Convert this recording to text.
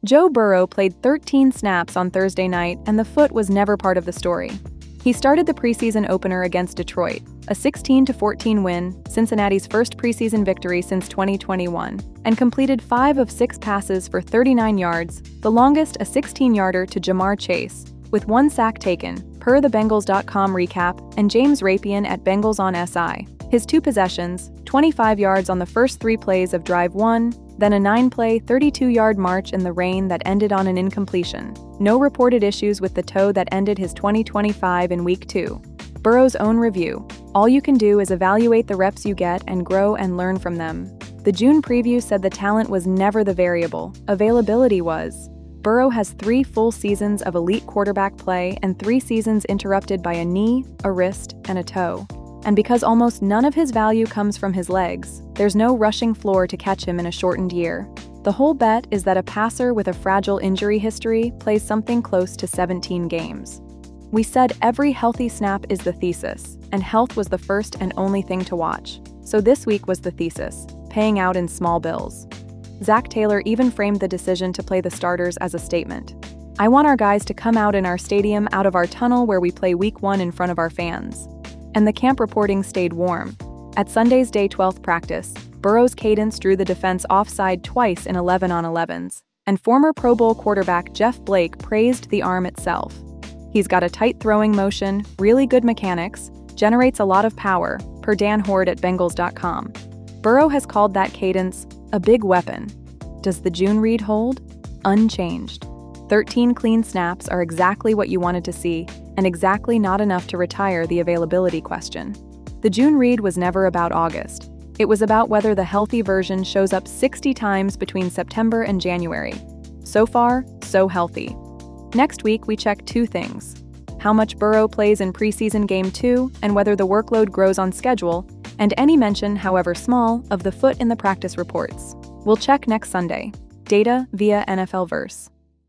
Joe Burrow played 13 snaps on Thursday night, and the foot was never part of the story. He started the preseason opener against Detroit, a 16-14 win, Cincinnati's first preseason victory since 2021, and completed 5 of 6 passes for 39 yards, the longest a 16-yarder to Ja'Marr Chase, with 1 sack taken, per the Bengals.com recap and James Rapien at Bengals on SI. His 2 possessions, 25 yards on the first 3 plays of Drive 1, then a 9-play, 32-yard march in the rain that ended on an incompletion. No reported issues with the toe that ended his 2025 in Week 2. Burrow's own review. All you can do is evaluate the reps you get and grow and learn from them. The June preview said the talent was never the variable, availability was. Burrow has 3 full seasons of elite quarterback play and 3 seasons interrupted by a knee, a wrist, and a toe. And because almost none of his value comes from his legs, there's no rushing floor to catch him in a shortened year. The whole bet is that a passer with a fragile injury history plays something close to 17 games. We said every healthy snap is the thesis, and health was the first and only thing to watch. So this week was the thesis, paying out in small bills. Zac Taylor even framed the decision to play the starters as a statement. I want our guys to come out in our stadium out of our tunnel where we play Week 1 in front of our fans. And the camp reporting stayed warm. At Sunday's Day 12th practice, Burrow's cadence drew the defense offside twice in 11-on-11s, and former Pro Bowl quarterback Jeff Blake praised the arm itself. He's got a tight throwing motion, really good mechanics, generates a lot of power, per Dan Hoard at Bengals.com. Burrow has called that cadence a big weapon. Does the June read hold? Unchanged. 13 clean snaps are exactly what you wanted to see, and exactly not enough to retire the availability question. The June read was never about August. It was about whether the healthy version shows up 60 times between September and January. So far, so healthy. Next week, we check 2 things: how much Burrow plays in preseason Game 2 and whether the workload grows on schedule, and any mention, however small, of the foot in the practice reports. We'll check next Sunday. Data via NFL Verse.